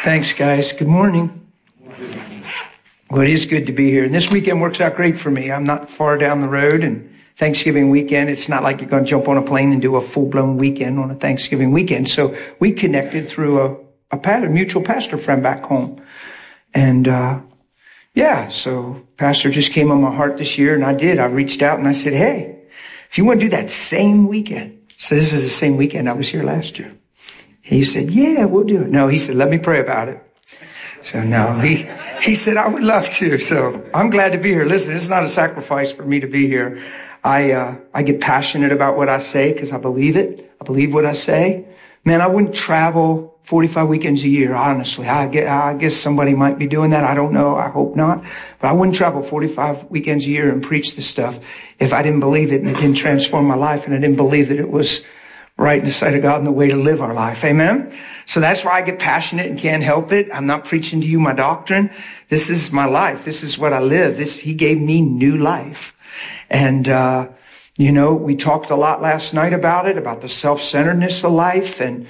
Thanks, guys. Good morning. Well, it is good to be here. And this weekend works out great for me. I'm not far down the road, and Thanksgiving weekend, it's not like you're going to jump on a plane and do a full-blown weekend on a Thanksgiving weekend. So we connected through a mutual pastor friend back home. And so pastor just came on my heart this year, and I reached out and I said, hey, if you want to do that same weekend. So this is the same weekend I was here last year. He said, yeah, we'll do it. No, he said, let me pray about it. So no, he said, I would love to. So I'm glad to be here. Listen, this is not a sacrifice for me to be here. I get passionate about what I say because I believe it. I believe what I say. Man, I wouldn't travel 45 weekends a year, honestly. I guess somebody might be doing that. I don't know. I hope not. But I wouldn't travel 45 weekends a year and preach this stuff if I didn't believe it and it didn't transform my life and I didn't believe that it was right in the sight of God and the way to live our life. Amen? So that's why I get passionate and can't help it. I'm not preaching to you my doctrine. This is my life. This is what I live. He gave me new life. And, we talked a lot last night about the self-centeredness of life. And,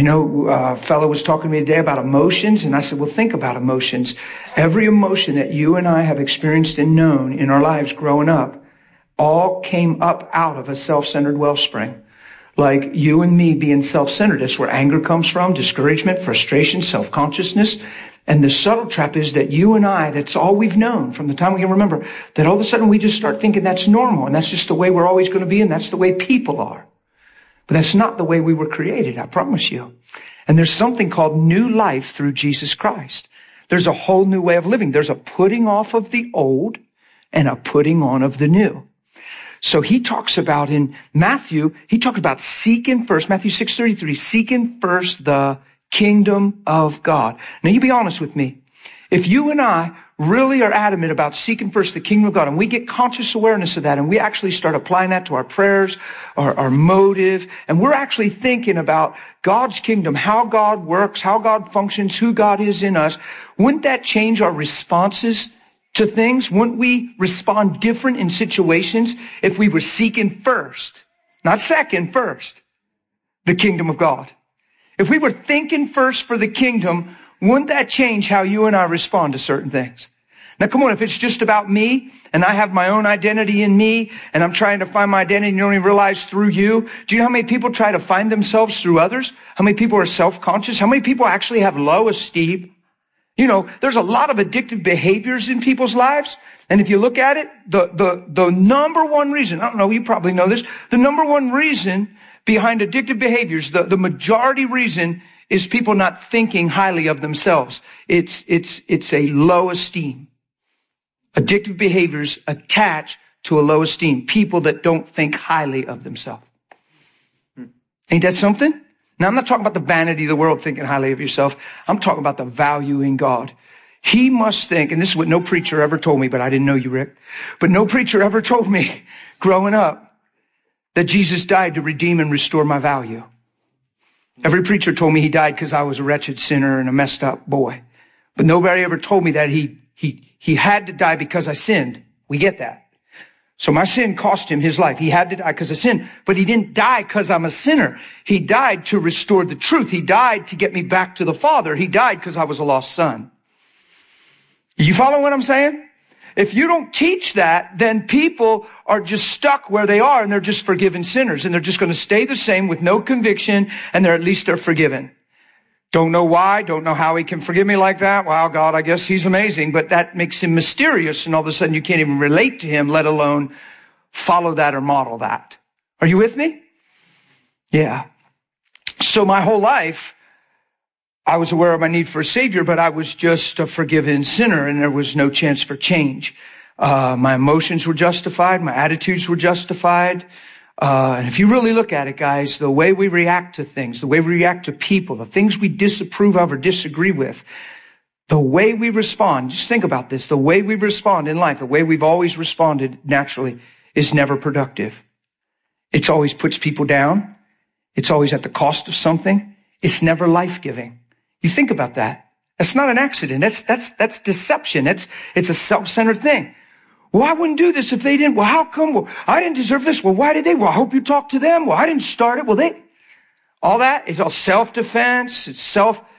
a fellow was talking to me today about emotions. And I said, well, think about emotions. Every emotion that you and I have experienced and known in our lives growing up all came up out of a self-centered wellspring. Like you and me being self-centered. That's where anger comes from, discouragement, frustration, self-consciousness. And the subtle trap is that you and I, that's all we've known from the time we can remember, that all of a sudden we just start thinking that's normal and that's just the way we're always going to be and that's the way people are. But that's not the way we were created, I promise you. And there's something called new life through Jesus Christ. There's a whole new way of living. There's a putting off of the old and a putting on of the new. So he talks about in Matthew, he talks about seeking first, Matthew 6:33, seeking first the kingdom of God. Now you be honest with me. If you and I really are adamant about seeking first the kingdom of God and we get conscious awareness of that and we actually start applying that to our prayers, our motive, and we're actually thinking about God's kingdom, how God works, how God functions, who God is in us, wouldn't that change our responses to things? Wouldn't we respond different in situations if we were seeking first, not second, first, the kingdom of God? If we were thinking first for the kingdom, wouldn't that change how you and I respond to certain things? Now, come on, if it's just about me and I have my own identity in me and I'm trying to find my identity and you don't even realize through you, do you know how many people try to find themselves through others? How many people are self-conscious? How many people actually have low esteem? There's a lot of addictive behaviors in people's lives. And if you look at it, the number one reason, I don't know, you probably know this, the number one reason behind addictive behaviors, the majority reason is people not thinking highly of themselves. It's a low esteem. Addictive behaviors attach to a low esteem. People that don't think highly of themselves. Ain't that something? Now, I'm not talking about the vanity of the world, thinking highly of yourself. I'm talking about the value in God. He must think, and this is what no preacher ever told me, but I didn't know you, Rick. But no preacher ever told me growing up that Jesus died to redeem and restore my value. Every preacher told me he died because I was a wretched sinner and a messed up boy. But nobody ever told me that he had to die because I sinned. We get that. So my sin cost him his life. He had to die because of sin, but he didn't die because I'm a sinner. He died to restore the truth. He died to get me back to the Father. He died because I was a lost son. You follow what I'm saying? If you don't teach that, then people are just stuck where they are and they're just forgiven sinners and they're just going to stay the same with no conviction and at least they're forgiven. Don't know why, don't know how he can forgive me like that. Wow, God, I guess he's amazing, but that makes him mysterious and all of a sudden you can't even relate to him, let alone follow that or model that. Are you with me? Yeah. So my whole life, I was aware of my need for a savior, but I was just a forgiven sinner and there was no chance for change. My emotions were justified. My attitudes were justified. And if you really look at it, guys, the way we react to things, the way we react to people, the things we disapprove of or disagree with, the way we respond, just think about this, the way we respond in life, the way we've always responded naturally is never productive. It always puts people down. It's always at the cost of something. It's never life-giving. You think about that. That's not an accident. That's deception. It's a self-centered thing. Well, I wouldn't do this if they didn't. Well, how come? Well, I didn't deserve this. Well, why did they? Well, I hope you talk to them. Well, I didn't start it. Well, all that is all self-defense. It's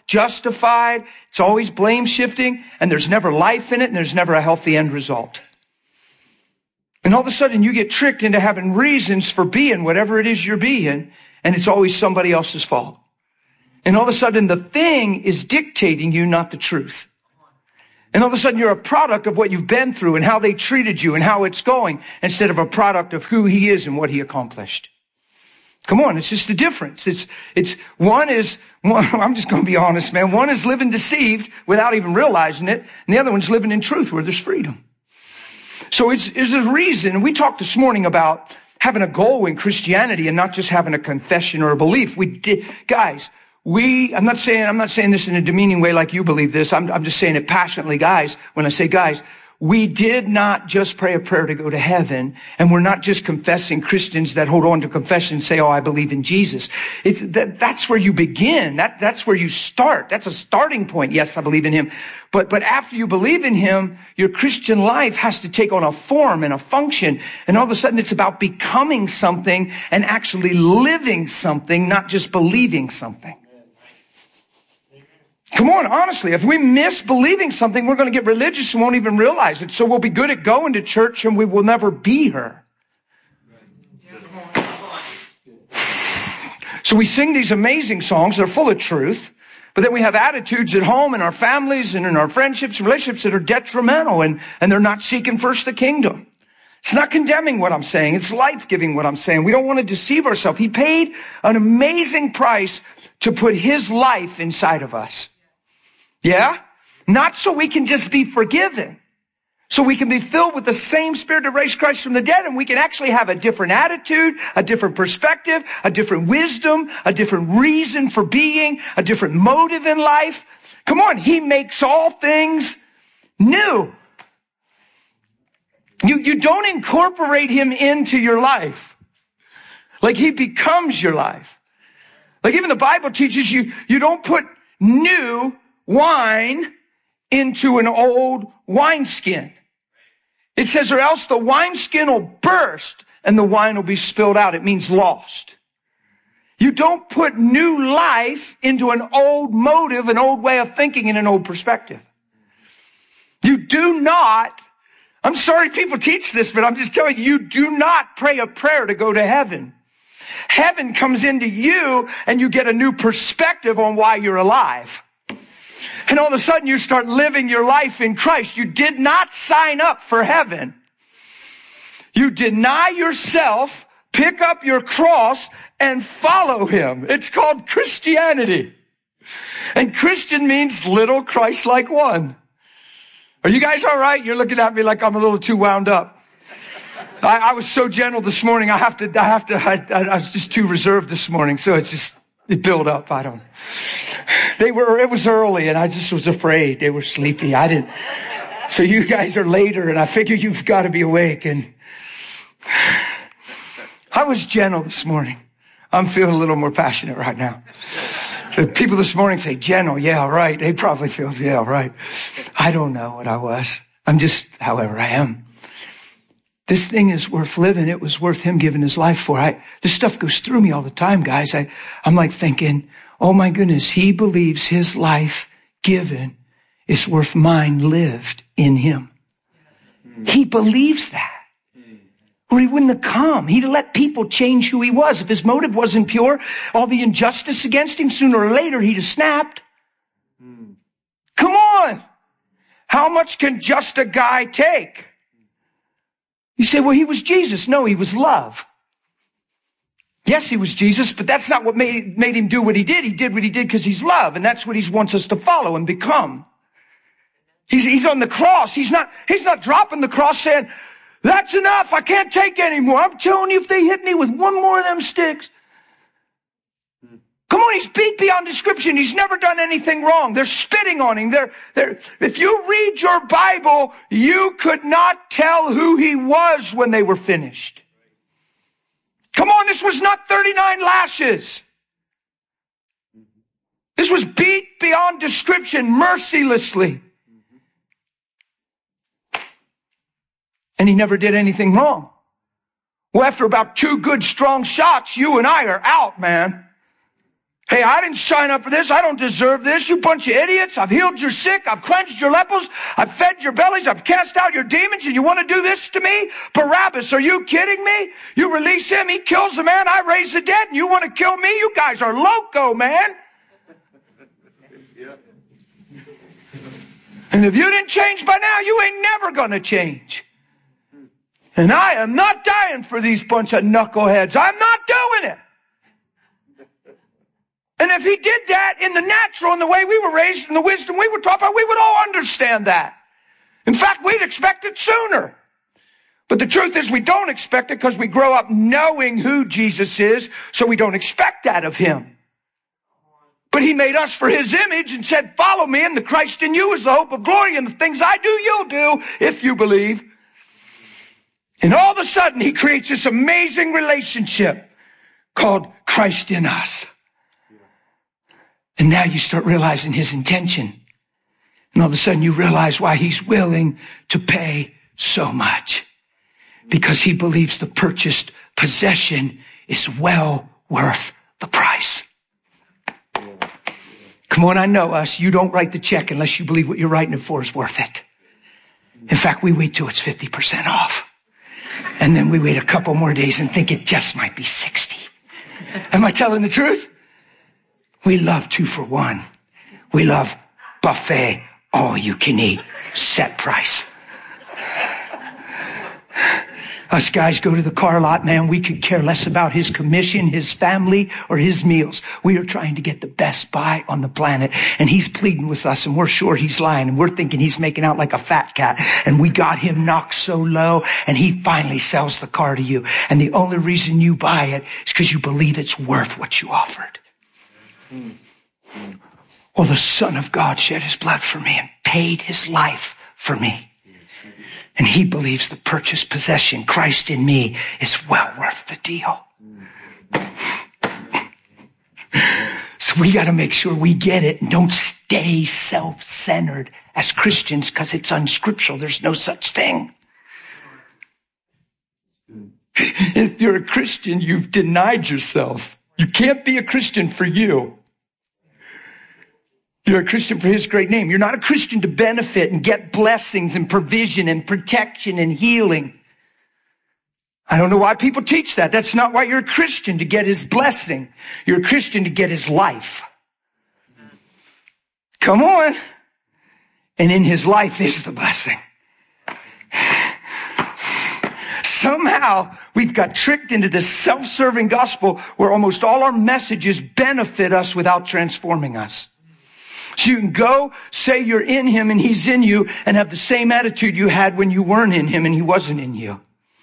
justified. It's always blame shifting, and there's never life in it, and there's never a healthy end result. And all of a sudden you get tricked into having reasons for being whatever it is you're being, and it's always somebody else's fault. And all of a sudden the thing is dictating you, not the truth. And all of a sudden you're a product of what you've been through and how they treated you and how it's going, instead of a product of who he is and what he accomplished. Come on, it's just the difference. One, I'm just going to be honest, man. One is living deceived without even realizing it, and the other one's living in truth where there's freedom. So it's a reason. We talked this morning about having a goal in Christianity and not just having a confession or a belief. I'm not saying this in a demeaning way like you believe this. I'm just saying it passionately, guys. When I say guys, we did not just pray a prayer to go to heaven, and we're not just confessing Christians that hold on to confession and say, oh, I believe in Jesus. That's where you begin. That's where you start. That's a starting point. Yes, I believe in him. But after you believe in him, your Christian life has to take on a form and a function. And all of a sudden it's about becoming something and actually living something, not just believing something. Come on, honestly, if we miss believing something, we're going to get religious and won't even realize it. So we'll be good at going to church and we will never be her. So we sing these amazing songs. They're full of truth. But then we have attitudes at home, in our families, and in our friendships, relationships that are detrimental, and they're not seeking first the kingdom. It's not condemning what I'm saying. It's life-giving what I'm saying. We don't want to deceive ourselves. He paid an amazing price to put his life inside of us. Yeah? Not so we can just be forgiven. So we can be filled with the same Spirit that raised Christ from the dead, and we can actually have a different attitude, a different perspective, a different wisdom, a different reason for being, a different motive in life. Come on, he makes all things new. You don't incorporate him into your life. Like he becomes your life. Like even the Bible teaches you don't put new wine into an old wineskin. It says, or else the wineskin will burst and the wine will be spilled out. It means lost. You don't put new life into an old motive, an old way of thinking, and an old perspective. You do not, I'm sorry people teach this, but I'm just telling you, you do not pray a prayer to go to heaven. Heaven comes into you and you get a new perspective on why you're alive. And all of a sudden you start living your life in Christ. You did not sign up for heaven. You deny yourself, pick up your cross, and follow him. It's called Christianity. And Christian means little Christ-like one. Are you guys all right? You're looking at me like I'm a little too wound up. I was so gentle this morning. I was just too reserved this morning. So it built up. It was early and I just was afraid. They were sleepy. So you guys are later and I figure you've got to be awake. And I was gentle this morning. I'm feeling a little more passionate right now. The people this morning say, gentle. Yeah, right. They probably feel, yeah, right. I don't know what I was. I'm just, however I am. This thing is worth living. It was worth him giving his life for. This stuff goes through me all the time, guys. I'm like thinking, oh my goodness, he believes his life given is worth mine lived in him. He believes that. Or he wouldn't have come. He'd let people change who he was. If his motive wasn't pure, all the injustice against him, sooner or later, he'd have snapped. Come on. How much can just a guy take? You say, well, he was Jesus. No, he was love. Yes, he was Jesus, but that's not what made him do what he did. He did what he did because he's love, and that's what he wants us to follow and become. He's on the cross. He's not dropping the cross saying, that's enough. I can't take anymore. I'm telling you, if they hit me with one more of them sticks. Come on, he's beat beyond description. He's never done anything wrong. They're spitting on him. If you read your Bible, you could not tell who he was when they were finished. Come on, this was not 39 lashes. This was beat beyond description, mercilessly. And he never did anything wrong. Well, after about 2 good, strong shots, you and I are out, man. Hey, I didn't sign up for this. I don't deserve this. You bunch of idiots. I've healed your sick. I've cleansed your lepers. I've fed your bellies. I've cast out your demons. And you want to do this to me? Barabbas, are you kidding me? You release him. He kills the man. I raise the dead. And you want to kill me? You guys are loco, man. And if you didn't change by now, you ain't never going to change. And I am not dying for these bunch of knuckleheads. I'm not doing it. And if he did that in the natural, in the way we were raised, in the wisdom we were taught by, we would all understand that. In fact, we'd expect it sooner. But the truth is we don't expect it because we grow up knowing who Jesus is, so we don't expect that of him. But he made us for his image and said, follow me, and the Christ in you is the hope of glory, and the things I do, you'll do if you believe. And all of a sudden, he creates this amazing relationship called Christ in us. And now you start realizing his intention. And all of a sudden you realize why he's willing to pay so much. Because he believes the purchased possession is well worth the price. Come on, I know us. You don't write the check unless you believe what you're writing it for is worth it. In fact, we wait till it's 50% off. And then we wait a couple more days and think it just might be 60. Am I telling the truth? We love 2 for $1. We love buffet, all you can eat, set price. Us guys go to the car lot, man, we could care less about his commission, his family, or his meals. We are trying to get the best buy on the planet. And he's pleading with us, and we're sure he's lying. And we're thinking he's making out like a fat cat. And we got him knocked so low, and he finally sells the car to you. And the only reason you buy it is because you believe it's worth what you offered. Well, the Son of God shed his blood for me and paid his life for me. And he believes the purchased possession, Christ in me, is well worth the deal. So we got to make sure we get it and don't stay self-centered as Christians because it's unscriptural. There's no such thing. If you're a Christian, you've denied yourself. You can't be a Christian for you. You're a Christian for his great name. You're not a Christian to benefit and get blessings and provision and protection and healing. I don't know why people teach that. That's not why you're a Christian, to get his blessing. You're a Christian to get his life. Come on. And in his life is the blessing. Somehow we've got tricked into this self-serving gospel where almost all our messages benefit us without transforming us. So you can go say you're in him and he's in you and have the same attitude you had when you weren't in him and he wasn't in you.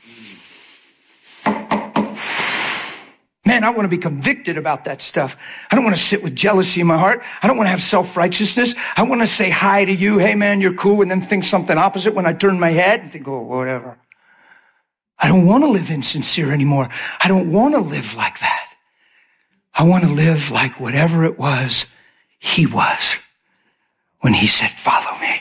Man, I want to be convicted about that stuff. I don't want to sit with jealousy in my heart. I don't want to have self-righteousness. I want to say hi to you. Hey, man, you're cool. And then think something opposite when I turn my head and think, oh, whatever. I don't want to live insincere anymore. I don't want to live like that. I want to live like whatever it was he was when he said, follow me.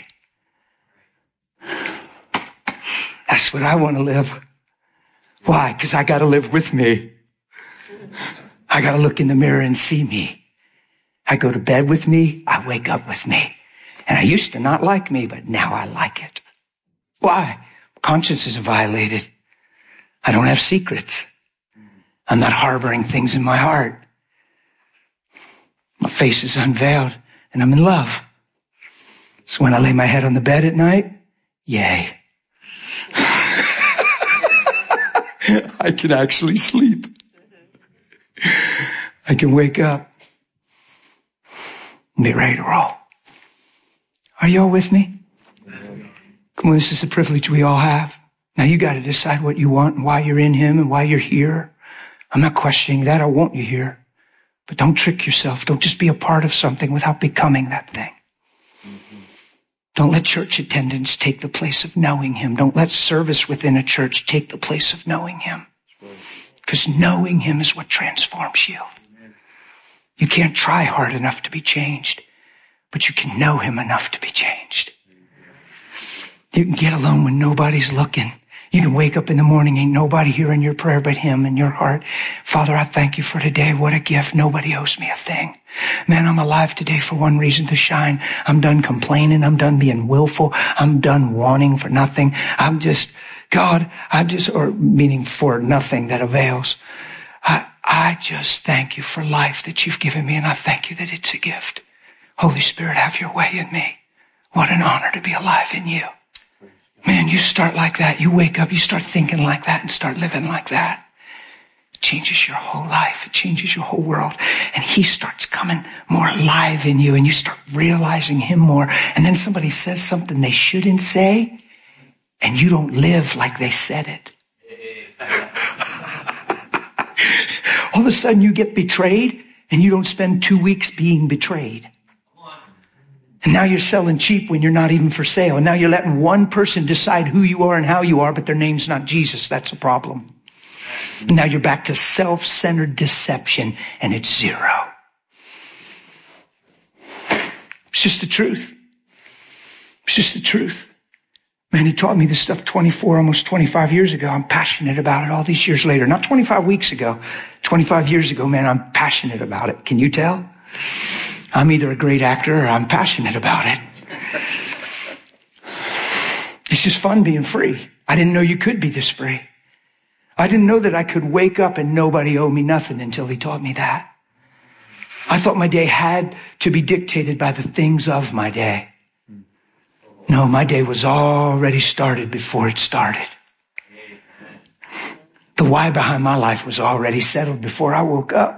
That's what I want to live. Why? Because I got to live with me. I got to look in the mirror and see me. I go to bed with me. I wake up with me. And I used to not like me, but now I like it. Why? Conscience is violated. I don't have secrets. I'm not harboring things in my heart. My face is unveiled and I'm in love. So when I lay my head on the bed at night, yay. I can actually sleep. I can wake up and be ready to roll. Are you all with me? Come on, this is a privilege we all have. Now you got to decide what you want and why you're in him and why you're here. I'm not questioning that. I want you here. But don't trick yourself. Don't just be a part of something without becoming that thing. Don't let church attendance take the place of knowing him. Don't let service within a church take the place of knowing him. Because knowing him is what transforms you. You can't try hard enough to be changed, but you can know him enough to be changed. You can get alone when nobody's looking. You can wake up in the morning, ain't nobody hearing your prayer but him in your heart. Father, I thank you for today. What a gift. Nobody owes me a thing. Man, I'm alive today for one reason, to shine. I'm done complaining. I'm done being willful. I'm done wanting for nothing. Or meaning for nothing that avails. I just thank you for life that you've given me, and I thank you that it's a gift. Holy Spirit, have your way in me. What an honor to be alive in you. Man, you start like that. You wake up, you start thinking like that and start living like that. It changes your whole life. It changes your whole world. And he starts coming more alive in you, and you start realizing him more. And then somebody says something they shouldn't say, and you don't live like they said it. All of a sudden you get betrayed, and you don't spend 2 weeks being betrayed. And now you're selling cheap when you're not even for sale. And now you're letting one person decide who you are and how you are, but their name's not Jesus. That's a problem. And now you're back to self-centered deception, and it's zero. It's just the truth. It's just the truth. Man, he taught me this stuff 24, almost 25 years ago. I'm passionate about it all these years later. Not 25 weeks ago. 25 years ago, man, I'm passionate about it. Can you tell? I'm either a great actor or I'm passionate about it. It's just fun being free. I didn't know you could be this free. I didn't know that I could wake up and nobody owe me nothing until he taught me that. I thought my day had to be dictated by the things of my day. No, my day was already started before it started. The why behind my life was already settled before I woke up.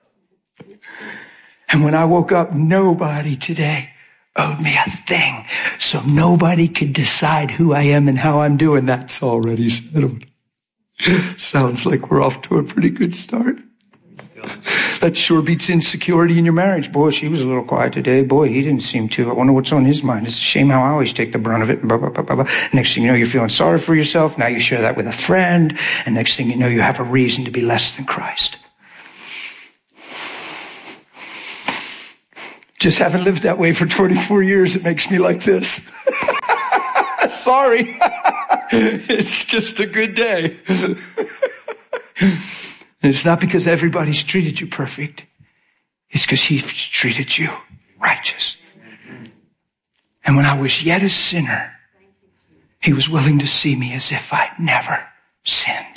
And when I woke up, nobody today owed me a thing. So nobody could decide who I am and how I'm doing. That's already settled. Sounds like we're off to a pretty good start. That sure beats insecurity in your marriage. Boy, she was a little quiet today. Boy, he didn't seem to. I wonder what's on his mind. It's a shame how I always take the brunt of it. Blah, blah, blah, blah, blah. Next thing you know, you're feeling sorry for yourself. Now you share that with a friend. And next thing you know, you have a reason to be less than Christ. Just haven't lived that way for 24 years. It makes me like this. Sorry. It's just a good day. It's not because everybody's treated you perfect. It's because he's treated you righteous. And when I was yet a sinner, he was willing to see me as if I'd never sinned.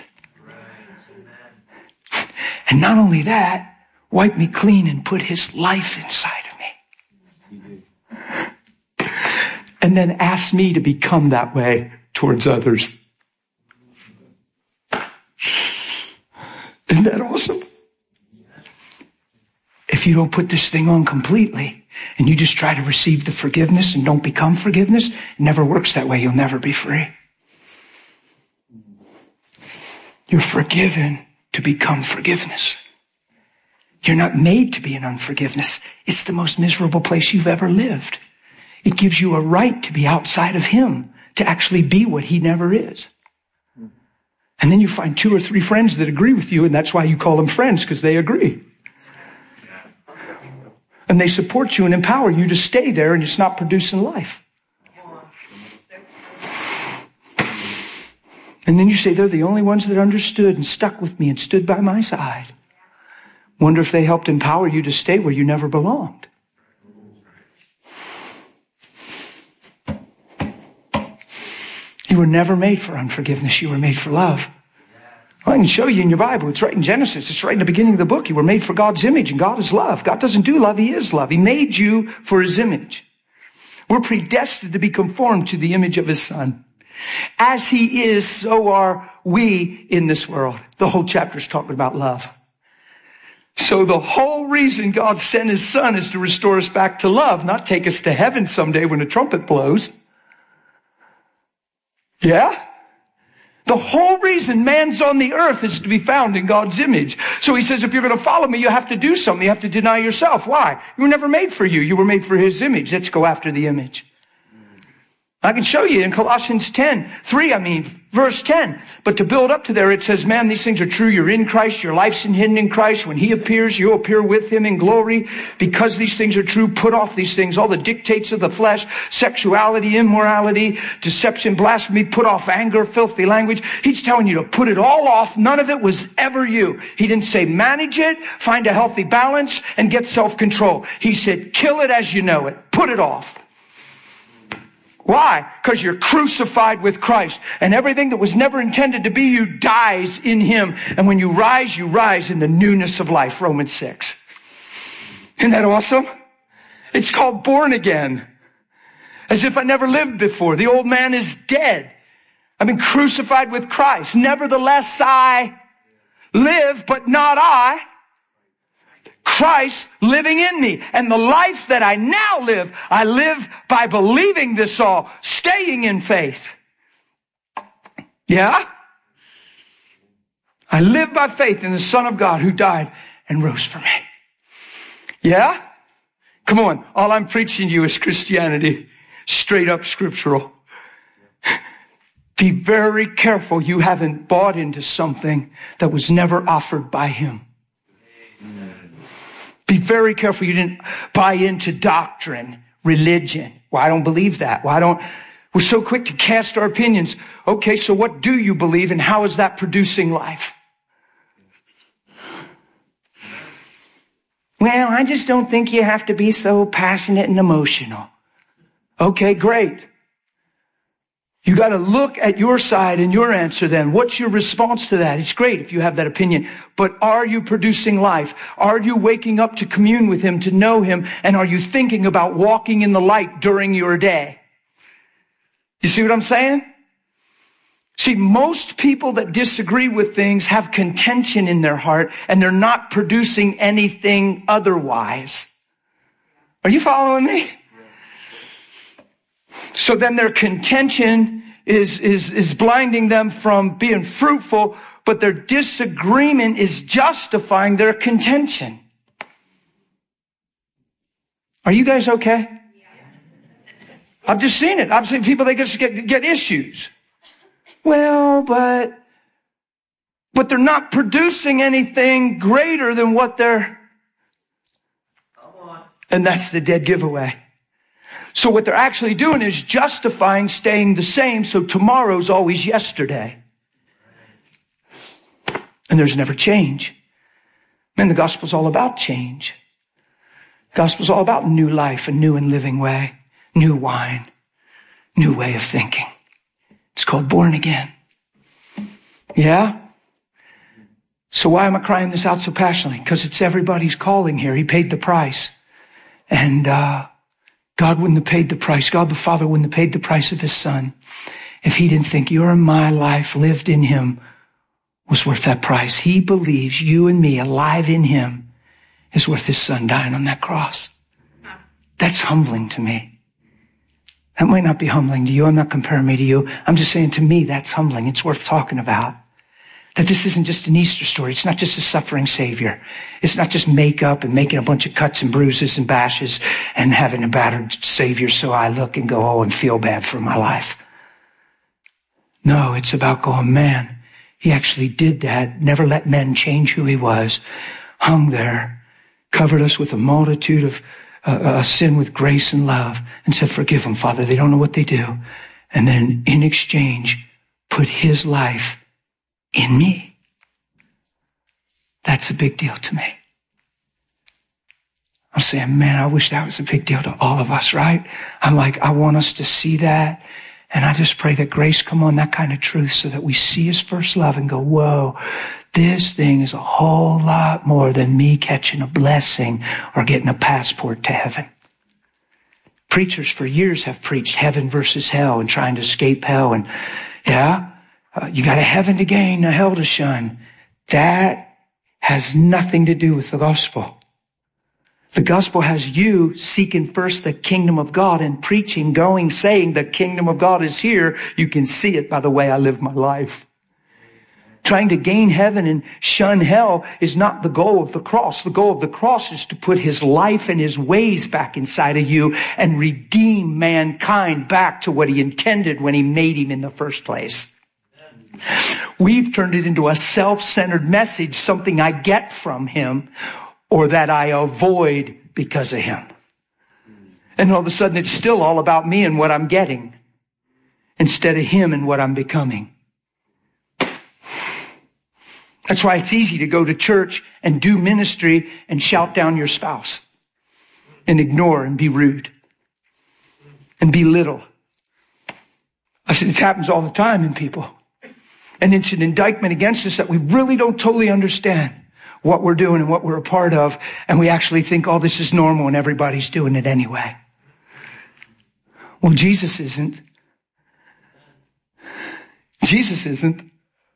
And not only that, wipe me clean and put his life inside of me. And then ask me to become that way towards others. Isn't that awesome? If you don't put this thing on completely and you just try to receive the forgiveness and don't become forgiveness, it never works that way. You'll never be free. You're forgiven to become forgiveness. You're not made to be in unforgiveness. It's the most miserable place you've ever lived. It gives you a right to be outside of him, to actually be what he never is. And then you find 2 or 3 friends that agree with you, and that's why you call them friends, because they agree. And they support you and empower you to stay there, and it's not producing life. And then you say, they're the only ones that understood and stuck with me and stood by my side. Wonder if they helped empower you to stay where you never belonged. You were never made for unforgiveness. You were made for love. Well, I can show you in your Bible. It's right in Genesis. It's right in the beginning of the book. You were made for God's image, and God is love. God doesn't do love. He is love. He made you for his image. We're predestined to be conformed to the image of his son. As he is, so are we in this world. The whole chapter is talking about love. So the whole reason God sent his son is to restore us back to love, not take us to heaven someday when the trumpet blows. Yeah? The whole reason man's on the earth is to be found in God's image. So he says, if you're going to follow me, you have to do something. You have to deny yourself. Why? You were never made for you. You were made for his image. Let's go after the image. I can show you in Colossians 3, verse 10. But to build up to there, it says, man, these things are true. You're in Christ. Your life's hidden in Christ. When he appears, you'll appear with him in glory. Because these things are true, put off these things. All the dictates of the flesh, sexuality, immorality, deception, blasphemy, put off anger, filthy language. He's telling you to put it all off. None of it was ever you. He didn't say manage it, find a healthy balance, and get self-control. He said kill it as you know it. Put it off. Why? Because you're crucified with Christ. And everything that was never intended to be you dies in him. And when you rise in the newness of life. Romans 6. Isn't that awesome? It's called born again. As if I never lived before. The old man is dead. I've been crucified with Christ. Nevertheless, I live, but not I. Christ living in me. And the life that I now live, I live by believing this all, staying in faith. Yeah? I live by faith in the Son of God who died and rose for me. Yeah? Come on. All I'm preaching to you is Christianity. Straight up scriptural. Be very careful you haven't bought into something that was never offered by him. Be very careful you didn't buy into doctrine, religion. Well, I don't believe that. We're so quick to cast our opinions. Okay, so what do you believe and how is that producing life? Well, I just don't think you have to be so passionate and emotional. Okay, great. You got to look at your side and your answer then. What's your response to that? It's great if you have that opinion. But are you producing life? Are you waking up to commune with him, to know him? And are you thinking about walking in the light during your day? You see what I'm saying? See, most people that disagree with things have contention in their heart and they're not producing anything otherwise. Are you following me? So then their contention is blinding them from being fruitful, but their disagreement is justifying their contention. Are you guys okay? I've just seen it. I've seen people, they just get issues. Well, but they're not producing anything greater than what they're... And that's the dead giveaway. So what they're actually doing is justifying staying the same, so tomorrow's always yesterday. And there's never change. Man, the gospel's all about change. The gospel's all about new life, a new and living way, new wine, new way of thinking. It's called born again. Yeah? So why am I crying this out so passionately? Because it's everybody's calling here. He paid the price. And God wouldn't have paid the price. God the Father wouldn't have paid the price of his Son if he didn't think your and my life lived in him was worth that price. He believes you and me alive in him is worth his Son dying on that cross. That's humbling to me. That might not be humbling to you. I'm not comparing me to you. I'm just saying to me that's humbling. It's worth talking about. That this isn't just an Easter story. It's not just a suffering Savior. It's not just makeup and making a bunch of cuts and bruises and bashes and having a battered Savior so I look and go, and feel bad for my life. No, it's about going, man, he actually did that, never let men change who he was, hung there, covered us with a multitude of sin with grace and love, and said, forgive them, Father, they don't know what they do. And then in exchange, put his life in me. That's a big deal to me. I'm saying, man, I wish that was a big deal to all of us, right? I'm like, I want us to see that. And I just pray that grace come on that kind of truth so that we see his first love and go, whoa, this thing is a whole lot more than me catching a blessing or getting a passport to heaven. Preachers for years have preached heaven versus hell and trying to escape hell. And you got a heaven to gain, a hell to shun. That has nothing to do with the gospel. The gospel has you seeking first the kingdom of God and preaching, going, saying the kingdom of God is here. You can see it by the way I live my life. Trying to gain heaven and shun hell is not the goal of the cross. The goal of the cross is to put his life and his ways back inside of you and redeem mankind back to what he intended when he made him in the first place. We've turned it into a self-centered message, something I get from him or that I avoid because of him. And all of a sudden it's still all about me and what I'm getting instead of him and what I'm becoming. That's why it's easy to go to church and do ministry and shout down your spouse and ignore and be rude and belittle. I said, it happens all the time in people. And it's an indictment against us that we really don't totally understand what we're doing and what we're a part of. And we actually think, oh, this is normal and everybody's doing it anyway. Well, Jesus isn't. Jesus isn't.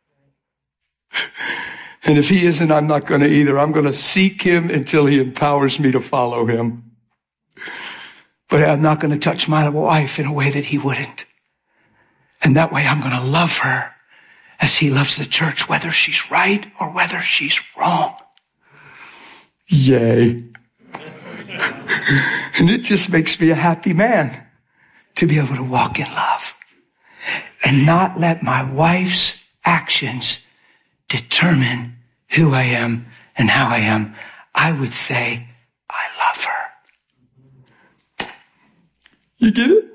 And if he isn't, I'm not going to either. I'm going to seek him until he empowers me to follow him. But I'm not going to touch my wife in a way that he wouldn't. And that way I'm going to love her as he loves the church, whether she's right or whether she's wrong. Yay. And it just makes me a happy man to be able to walk in love and not let my wife's actions determine who I am and how I am. I would say, I love her. You get it?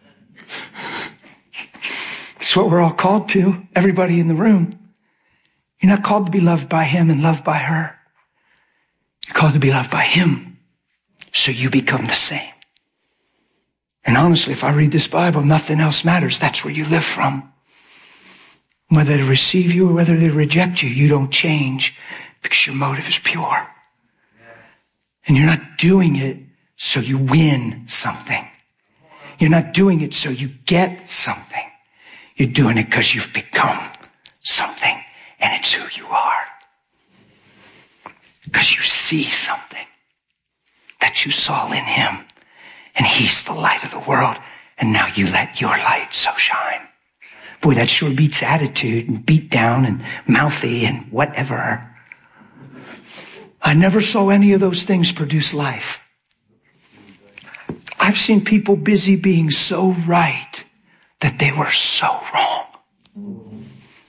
It's what we're all called to, everybody in the room. You're not called to be loved by him and loved by her. You're called to be loved by him, so you become the same. And honestly, if I read this Bible, nothing else matters. That's where you live from. Whether they receive you or whether they reject you, you don't change because your motive is pure. And you're not doing it so you win something. You're not doing it so you get something. You're doing it because you've become something, and it's who you are. Because you see something that you saw in him, and he's the light of the world, and now you let your light so shine. Boy, that sure beats attitude and beat down and mouthy and whatever. I never saw any of those things produce life. I've seen people busy being so right that they were so wrong.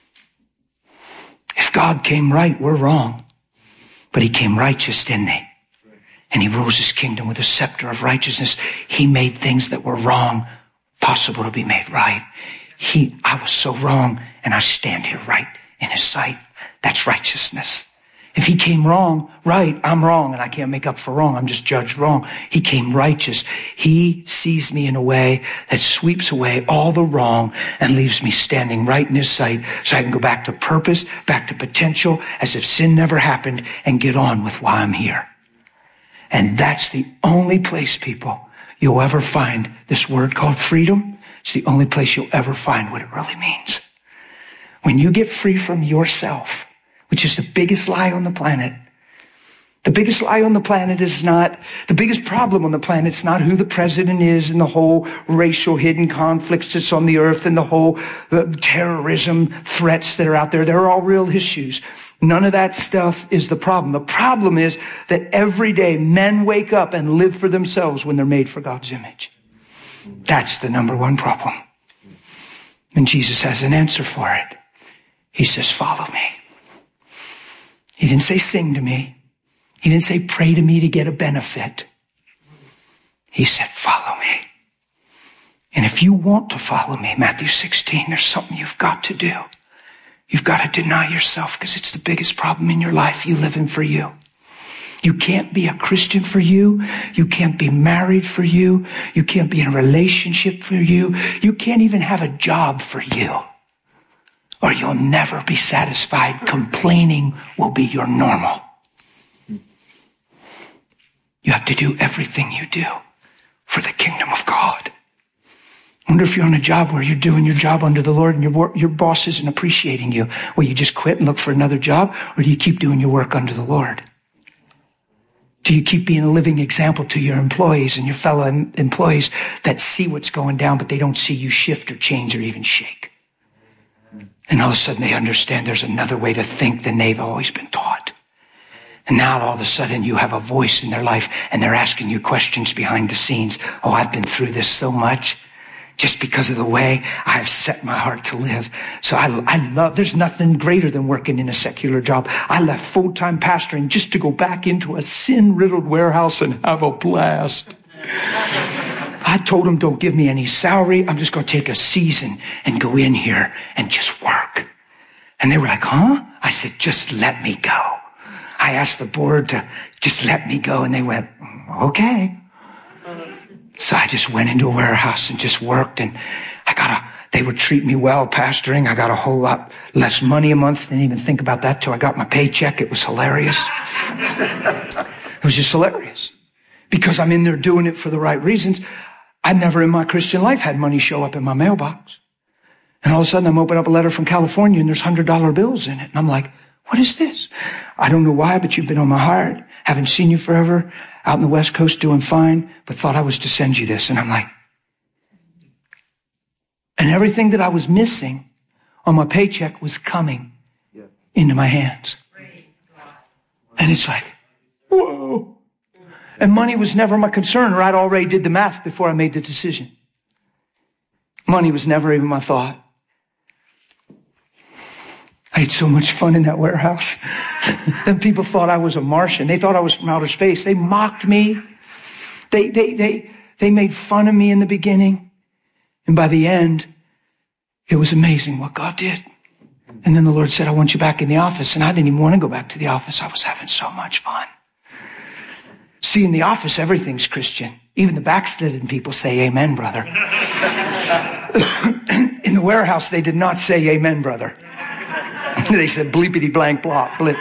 If God came right, we're wrong. But he came righteous, didn't he? And he rules his kingdom with a scepter of righteousness. He made things that were wrong possible to be made right. I was so wrong, and I stand here right in his sight. That's righteousness. If he came wrong, right, I'm wrong, and I can't make up for wrong. I'm just judged wrong. He came righteous. He sees me in a way that sweeps away all the wrong and leaves me standing right in his sight so I can go back to purpose, back to potential, as if sin never happened, and get on with why I'm here. And that's the only place, people, you'll ever find this word called freedom. It's the only place you'll ever find what it really means. When you get free from yourself, which is the biggest lie on the planet. The biggest lie on the planet is not, the biggest problem on the planet is not who the president is and the whole racial hidden conflicts that's on the earth and the whole terrorism threats that are out there. They're all real issues. None of that stuff is the problem. The problem is that every day men wake up and live for themselves when they're made for God's image. That's the number one problem. And Jesus has an answer for it. He says, follow me. He didn't say sing to me. He didn't say pray to me to get a benefit. He said, follow me. And if you want to follow me, Matthew 16, there's something you've got to do. You've got to deny yourself because it's the biggest problem in your life, you living for you. You can't be a Christian for you. You can't be married for you. You can't be in a relationship for you. You can't even have a job for you. Or you'll never be satisfied. Complaining will be your normal. You have to do everything you do for the kingdom of God. I wonder if you're on a job where you're doing your job under the Lord and your boss isn't appreciating you. Will you just quit and look for another job? Or do you keep doing your work under the Lord? Do you keep being a living example to your employees and your fellow employees that see what's going down, but they don't see you shift or change or even shake? And all of a sudden they understand there's another way to think than they've always been taught. And now all of a sudden you have a voice in their life and they're asking you questions behind the scenes. Oh, I've been through this so much just because of the way I have set my heart to live. So I love, there's nothing greater than working in a secular job. I left full-time pastoring just to go back into a sin-riddled warehouse and have a blast. I told them, don't give me any salary. I'm just going to take a season and go in here and just work. And they were like, huh? I said, just let me go. I asked the board to just let me go. And they went, okay. So I just went into a warehouse and just worked. And they would treat me well pastoring. I got a whole lot less money a month. Didn't even think about that till I got my paycheck. It was hilarious. It was just hilarious. Because I'm in there doing it for the right reasons. I never in my Christian life had money show up in my mailbox. And all of a sudden I'm opening up a letter from California and there's $100 bills in it. And I'm like, what is this? I don't know why, but you've been on my heart. Haven't seen you forever. Out in the West Coast doing fine, but thought I was to send you this. And I'm like, and everything that I was missing on my paycheck was coming into my hands. And it's like, whoa. And money was never my concern, or I'd already did the math before I made the decision. Money was never even my thought. I had so much fun in that warehouse. Then people thought I was a Martian. They thought I was from outer space. They mocked me. They made fun of me in the beginning. And by the end, it was amazing what God did. And then the Lord said, I want you back in the office. And I didn't even want to go back to the office. I was having so much fun. See, in the office, everything's Christian. Even the backslidden people say, amen, brother. In the warehouse, they did not say, amen, brother. They said, bleepity blank blop, blip.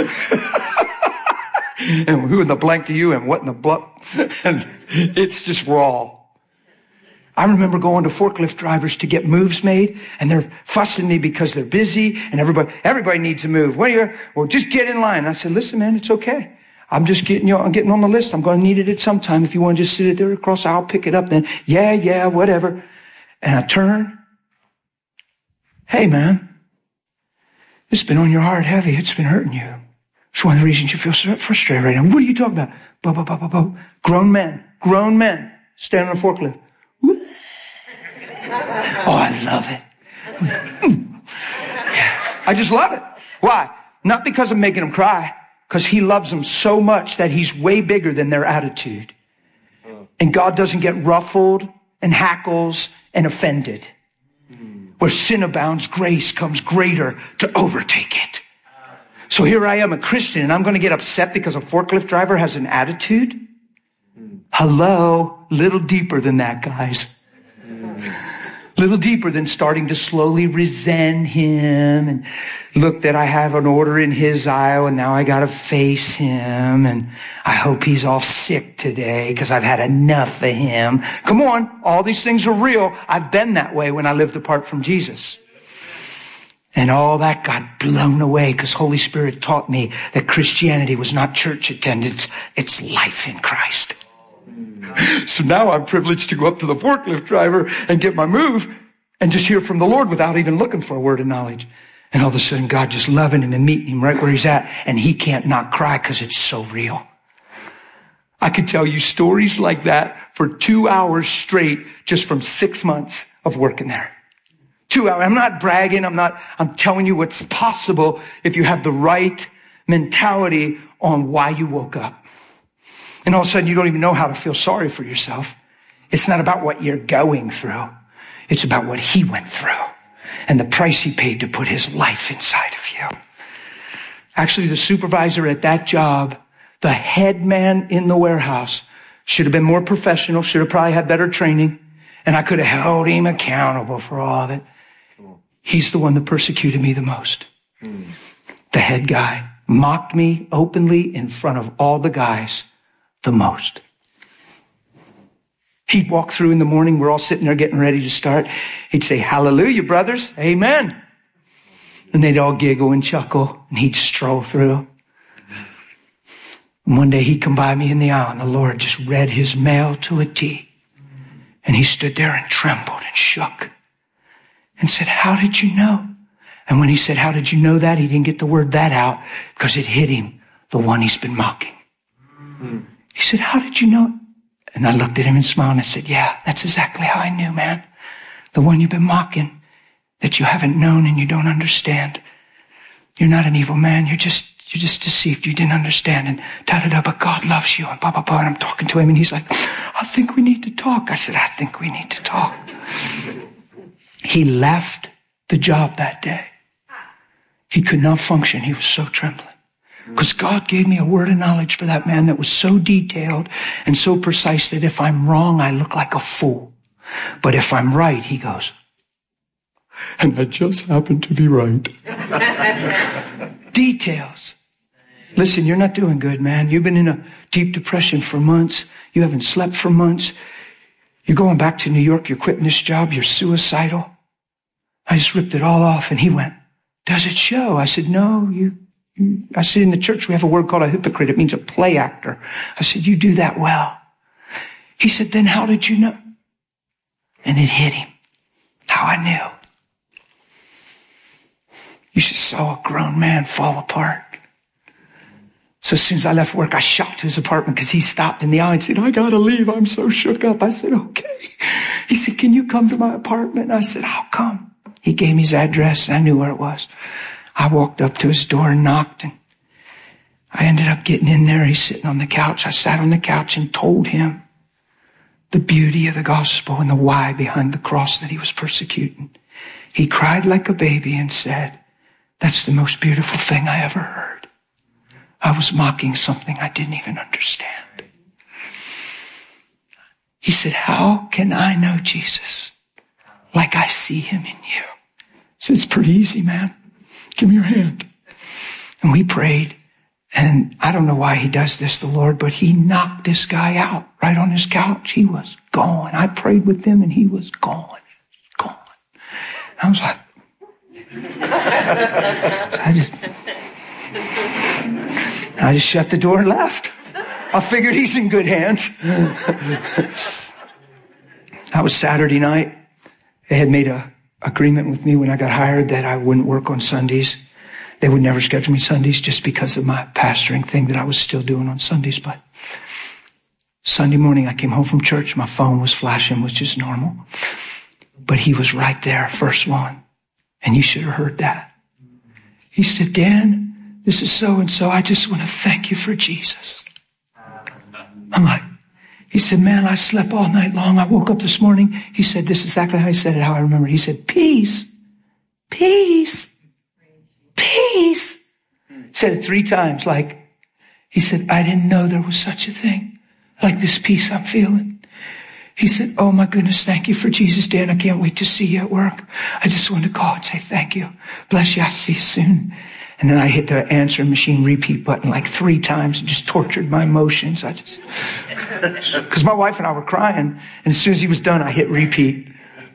And who in the blank to you and what in the blop? And it's just raw. I remember going to forklift drivers to get moves made, and they're fussing me because they're busy, and everybody needs a move. Well, just get in line. I said, listen, man, it's okay. I'm getting on the list. I'm going to need it at some time. If you want to just sit it there across, I'll pick it up then. Yeah, whatever. And I turn. Hey, man. It's been on your heart heavy. It's been hurting you. It's one of the reasons you feel so frustrated right now. What are you talking about? Grown men standing on a forklift. Oh, I love it. I just love it. Why? Not because I'm making them cry, because he loves them so much that he's way bigger than their attitude. And God doesn't get ruffled and hackles and offended. Where sin abounds, grace comes greater to overtake it. So here I am, a Christian, and I'm going to get upset because a forklift driver has an attitude? Hello, little deeper than that, guys. Little deeper than starting to slowly resent him and look that I have an order in his aisle and now I got to face him and I hope he's off sick today because I've had enough of him. Come on, all these things are real. I've been that way when I lived apart from Jesus. And all that got blown away because Holy Spirit taught me that Christianity was not church attendance, it's life in Christ. So now I'm privileged to go up to the forklift driver and get my move and just hear from the Lord without even looking for a word of knowledge. And all of a sudden, God just loving him and meeting him right where he's at. And he can't not cry because it's so real. I could tell you stories like that for 2 hours straight just from 6 months of working there. 2 hours. I'm not bragging. I'm telling you what's possible if you have the right mentality on why you woke up. And all of a sudden, you don't even know how to feel sorry for yourself. It's not about what you're going through. It's about what he went through and the price he paid to put his life inside of you. Actually, the supervisor at that job, the head man in the warehouse, should have been more professional, should have probably had better training, and I could have held him accountable for all of it. He's the one that persecuted me the most. The head guy mocked me openly in front of all the guys the most. He'd walk through in the morning. We're all sitting there getting ready to start. He'd say, hallelujah, brothers. Amen. And they'd all giggle and chuckle, and he'd stroll through. And one day he'd come by me in the aisle, and the Lord just read his mail to a T. And he stood there and trembled and shook and said, how did you know? And when he said, how did you know that? He didn't get the word that out because it hit him, the one he's been mocking. He said, how did you know? And I looked at him and smiled and I said, yeah, that's exactly how I knew, man. The one you've been mocking that you haven't known and you don't understand. You're not an evil man. You're just deceived. You didn't understand. And da-da-da, but God loves you. And blah, blah, blah. And I'm talking to him and he's like, I think we need to talk. I said, I think we need to talk. He left the job that day. He could not function. He was so trembling. Because God gave me a word of knowledge for that man that was so detailed and so precise that if I'm wrong, I look like a fool. But if I'm right, he goes, and I just happen to be right. Details. Listen, you're not doing good, man. You've been in a deep depression for months. You haven't slept for months. You're going back to New York. You're quitting this job. You're suicidal. I just ripped it all off. And he went, does it show? I said, no, I said, in the church, we have a word called a hypocrite. It means a play actor. I said, you do that well. He said, then how did you know? And it hit him. How I knew. You just saw a grown man fall apart. So as soon as I left work, I shot to his apartment because he stopped in the aisle and said, I got to leave. I'm so shook up. I said, okay. He said, can you come to my apartment? And I said, I'll come. He gave me his address and I knew where it was. I walked up to his door and knocked and I ended up getting in there. He's sitting on the couch. I sat on the couch and told him the beauty of the gospel and the why behind the cross that he was persecuting. He cried like a baby and said, that's the most beautiful thing I ever heard. I was mocking something I didn't even understand. He said, how can I know Jesus like I see him in you? I said, it's pretty easy, man. Give me your hand. And we prayed. And I don't know why he does this, the Lord, but he knocked this guy out right on his couch. He was gone. I prayed with him and he was gone. Gone. I was like, I just shut the door and left. I figured he's in good hands. That was Saturday night. They had made an agreement with me when I got hired that I wouldn't work on Sundays. They would never schedule me Sundays just because of my pastoring thing that I was still doing on Sundays. But Sunday morning I came home from church. My phone was flashing, which is normal. But he was right there, first one. And you should have heard that. He said, Dan, this is so-and-so. I just want to thank you for Jesus. I'm like, he said, man, I slept all night long. I woke up this morning. He said, this is exactly how he said it, how I remember it. He said, peace, peace. Peace. Said it 3 times. Like, he said, I didn't know there was such a thing. Like this peace I'm feeling. He said, oh my goodness, thank you for Jesus, Dan. I can't wait to see you at work. I just wanted to call and say thank you. Bless you. I'll see you soon. And then I hit the answering machine repeat button like 3 times and just tortured my emotions. Because my wife and I were crying. And as soon as he was done, I hit repeat.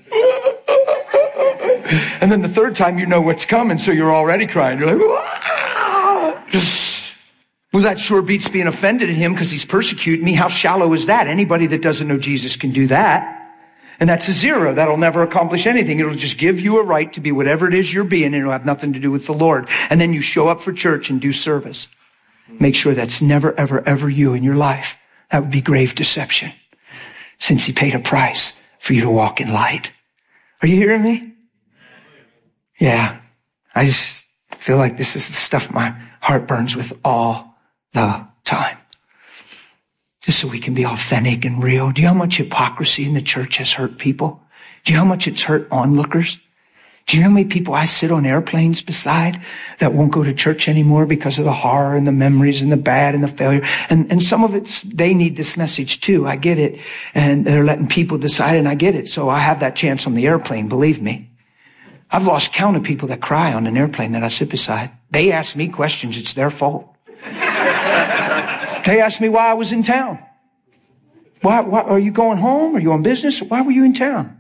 And then the 3rd time, you know what's coming, so you're already crying. You're like, ah! Well, that sure beats being offended at him because he's persecuting me. How shallow is that? Anybody that doesn't know Jesus can do that. And that's a 0. That'll never accomplish anything. It'll just give you a right to be whatever it is you're being, and it'll have nothing to do with the Lord. And then you show up for church and do service. Make sure that's never, ever, ever you in your life. That would be grave deception, since he paid a price for you to walk in light. Are you hearing me? Yeah, I just feel like this is the stuff my heart burns with all the time. Just so we can be authentic and real. Do you know how much hypocrisy in the church has hurt people? Do you know how much it's hurt onlookers? Do you know how many people I sit on airplanes beside that won't go to church anymore because of the horror and the memories and the bad and the failure? And some of it's, they need this message too. I get it. And they're letting people decide, and I get it. So I have that chance on the airplane, believe me. I've lost count of people that cry on an airplane that I sit beside. They ask me questions. It's their fault. They asked me why I was in town. Why are you going home? Are you on business? Why were you in town?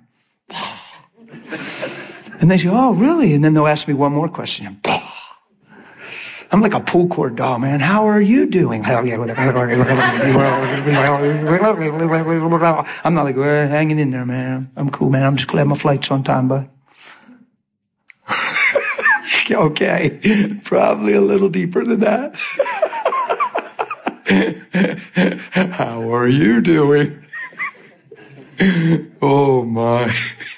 And they say, oh, really? And then they'll ask me one more question. I'm like a pull cord doll, man. How are you doing? I'm not like, well, hanging in there, man. I'm cool, man. I'm just glad my flight's on time, bud. Okay, probably a little deeper than that. How are you doing? Oh my.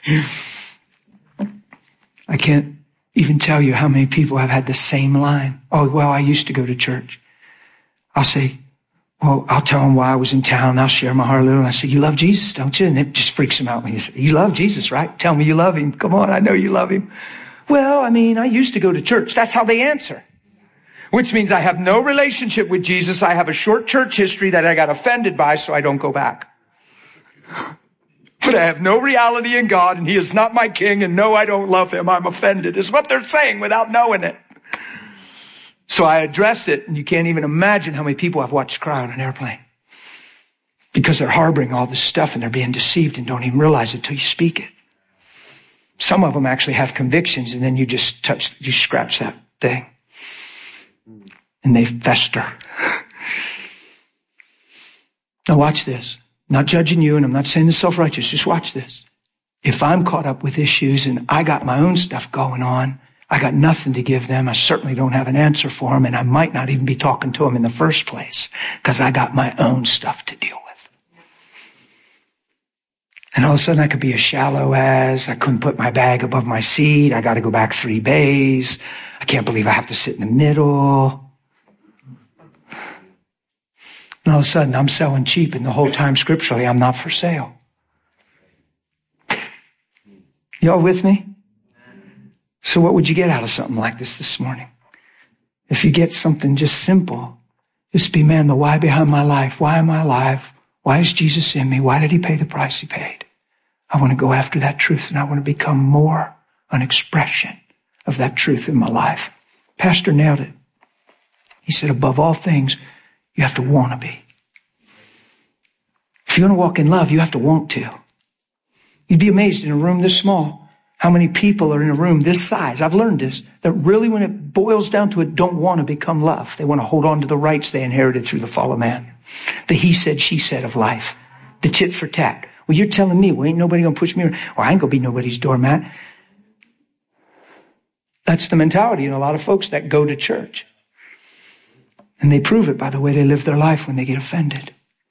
I can't even tell you how many people have had the same line. Oh, well, I used to go to church. I'll say, well, I'll tell them why I was in town. I'll share my heart a little. And I say, you love Jesus, don't you? And it just freaks them out when you say, you love Jesus, right? Tell me you love him. Come on, I know you love him. Well, I used to go to church. That's how they answer. Which means I have no relationship with Jesus. I have a short church history that I got offended by, so I don't go back. But I have no reality in God, and he is not my king, and no, I don't love him. I'm offended, is what they're saying without knowing it. So I address it, and you can't even imagine how many people I've watched cry on an airplane. Because they're harboring all this stuff, and they're being deceived and don't even realize it till you speak it. Some of them actually have convictions, and then you just scratch that thing. And they fester. Now watch this. I'm not judging you, and I'm not saying this self-righteous. Just watch this. If I'm caught up with issues and I got my own stuff going on, I got nothing to give them. I certainly don't have an answer for them, and I might not even be talking to them in the first place because I got my own stuff to deal with. And all of a sudden I could be as shallow as I couldn't put my bag above my seat. I got to go back 3 bays. I can't believe I have to sit in the middle. And all of a sudden, I'm selling cheap, and the whole time scripturally, I'm not for sale. Y'all with me? So what would you get out of something like this morning? If you get something just simple, just be, man, the why behind my life. Why am I alive? Why is Jesus in me? Why did he pay the price he paid? I want to go after that truth, and I want to become more an expression of that truth in my life. Pastor nailed it. He said, above all things, you have to want to be. If you're going to walk in love, you have to want to. You'd be amazed in a room this small, how many people are in a room this size. I've learned this, that really when it boils down to it, don't want to become love. They want to hold on to the rights they inherited through the fall of man. The he said, she said of life. The tit for tat. Well, you're telling me, well, ain't nobody going to push me around. Well, I ain't going to be nobody's doormat. That's the mentality in a lot of folks that go to church. And they prove it by the way they live their life when they get offended.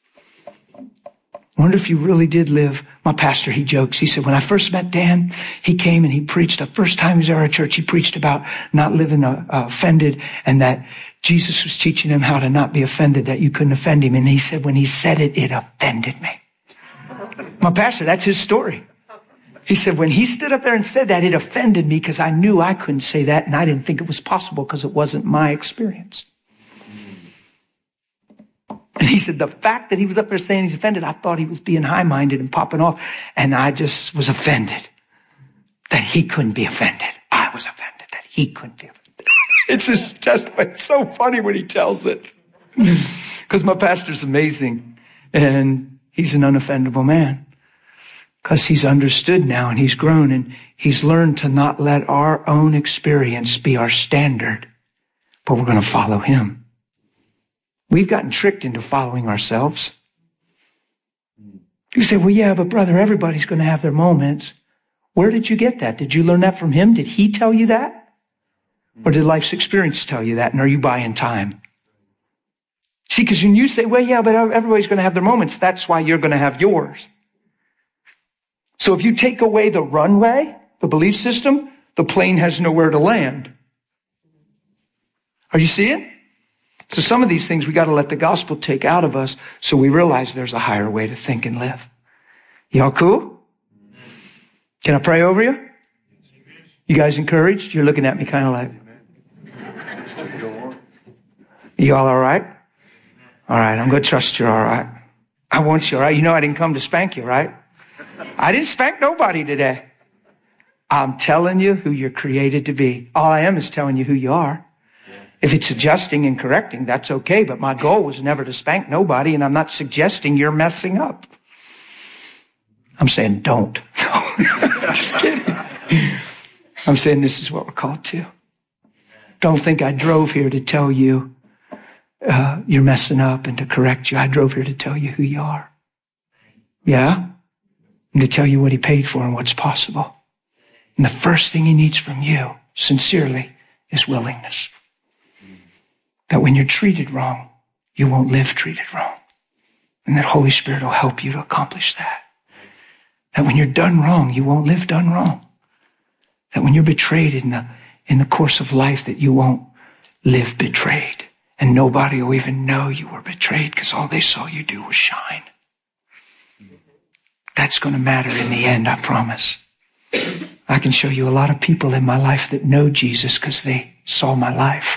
I wonder if you really did live. My pastor, he jokes. He said, when I first met Dan, he came and he preached. The first time he was ever at church, he preached about not living offended, and that Jesus was teaching him how to not be offended, that you couldn't offend him. And he said, when he said it, it offended me. My pastor, that's his story. He said, when he stood up there and said that, it offended me because I knew I couldn't say that, and I didn't think it was possible because it wasn't my experience. And he said, the fact that he was up there saying he's offended, I thought he was being high-minded and popping off. And I just was offended that he couldn't be offended. I was offended that he couldn't be offended. It's his testimony. It's so funny when he tells it. Because my pastor's amazing. And he's an unoffendable man. Because he's understood now and he's grown and he's learned to not let our own experience be our standard. But we're going to follow him. We've gotten tricked into following ourselves. You say, well, yeah, but brother, everybody's going to have their moments. Where did you get that? Did you learn that from him? Did he tell you that? Or did life's experience tell you that? And are you buying time? See, because when you say, well, yeah, but everybody's going to have their moments, that's why you're going to have yours. So if you take away the runway, the belief system, the plane has nowhere to land. Are you seeing? So some of these things we got to let the gospel take out of us so we realize there's a higher way to think and live. Y'all cool? Can I pray over you? You guys encouraged? You're looking at me kind of like, you all right? All right, I'm going to trust you're all right. I want you all right. You know I didn't come to spank you, right? I didn't spank nobody today. I'm telling you who you're created to be. All I am is telling you who you are. If it's adjusting and correcting, that's okay. But my goal was never to spank nobody, and I'm not suggesting you're messing up. I'm saying don't. Just kidding. I'm saying this is what we're called to. Don't think I drove here to tell you you're messing up and to correct you. I drove here to tell you who you are. Yeah? And to tell you what he paid for and what's possible. And the first thing he needs from you, sincerely, is willingness. That when you're treated wrong, you won't live treated wrong. And that Holy Spirit will help you to accomplish that. That when you're done wrong, you won't live done wrong. That when you're betrayed in the course of life, that you won't live betrayed. And nobody will even know you were betrayed because all they saw you do was shine. That's going to matter in the end, I promise. I can show you a lot of people in my life that know Jesus because they saw my life.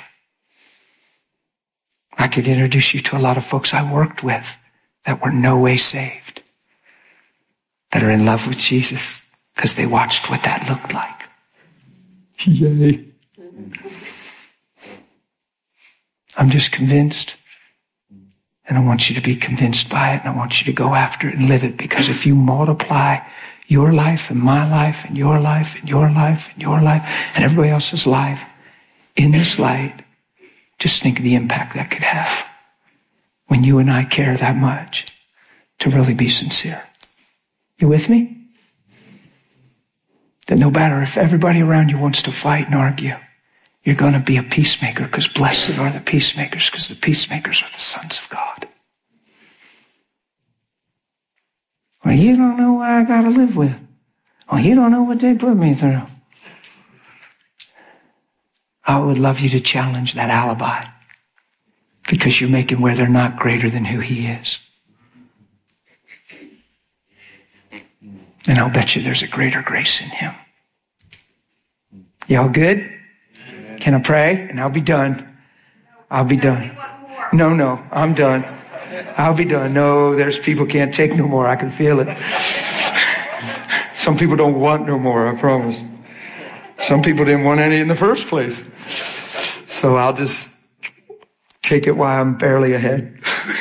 I could introduce you to a lot of folks I worked with that were no way saved, that are in love with Jesus because they watched what that looked like. Yay. I'm just convinced, and I want you to be convinced by it, and I want you to go after it and live it, because if you multiply your life and my life and your life and your life and your life and everybody else's life in this light, just think of the impact that could have when you and I care that much to really be sincere. You with me? That no matter if everybody around you wants to fight and argue, you're going to be a peacemaker, because blessed are the peacemakers, because the peacemakers are the sons of God. Well, you don't know what I got to live with. Oh, you don't know what they put me through. I would love you to challenge that alibi, because you're making where they're not greater than who he is. And I'll bet you there's a greater grace in him. Y'all good? Can I pray? And I'll be done. I'll be done. No, I'm done. I'll be done. No, there's people can't take no more. I can feel it. Some people don't want no more, I promise. Some people didn't want any in the first place. So I'll just take it while I'm barely ahead.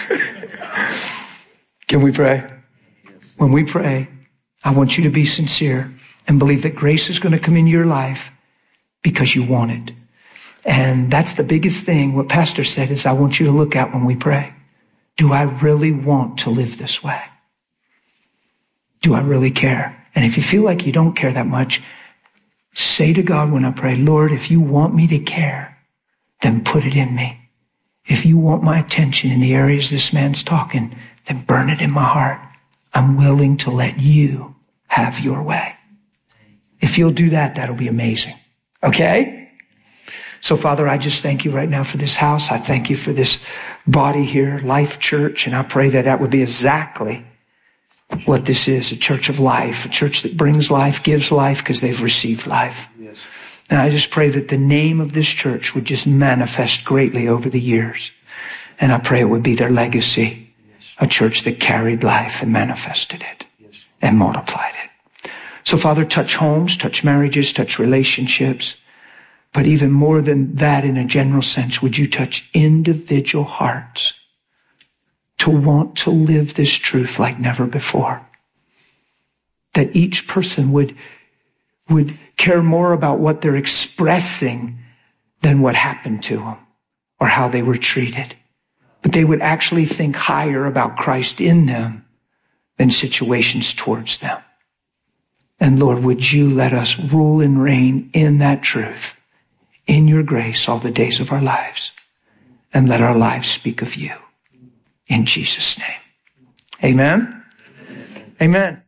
Can we pray? When we pray, I want you to be sincere and believe that grace is going to come in your life because you want it. And that's the biggest thing. What Pastor said is, I want you to look at when we pray. Do I really want to live this way? Do I really care? And if you feel like you don't care that much, say to God when I pray, Lord, if you want me to care, then put it in me. If you want my attention in the areas this man's talking, then burn it in my heart. I'm willing to let you have your way. If you'll do that, that'll be amazing. Okay? So, Father, I just thank you right now for this house. I thank you for this body here, Life Church, and I pray that that would be exactly what this is, a church of life, a church that brings life, gives life, because they've received life. Yes. And I just pray that the name of this church would just manifest greatly over the years. And I pray it would be their legacy, a church that carried life and manifested it and multiplied it. So, Father, touch homes, touch marriages, touch relationships. But even more than that, in a general sense, would you touch individual hearts to want to live this truth like never before? That each person would care more about what they're expressing than what happened to them or how they were treated. But they would actually think higher about Christ in them than situations towards them. And Lord, would you let us rule and reign in that truth, in your grace, all the days of our lives, and let our lives speak of you. In Jesus' name. Amen. Amen.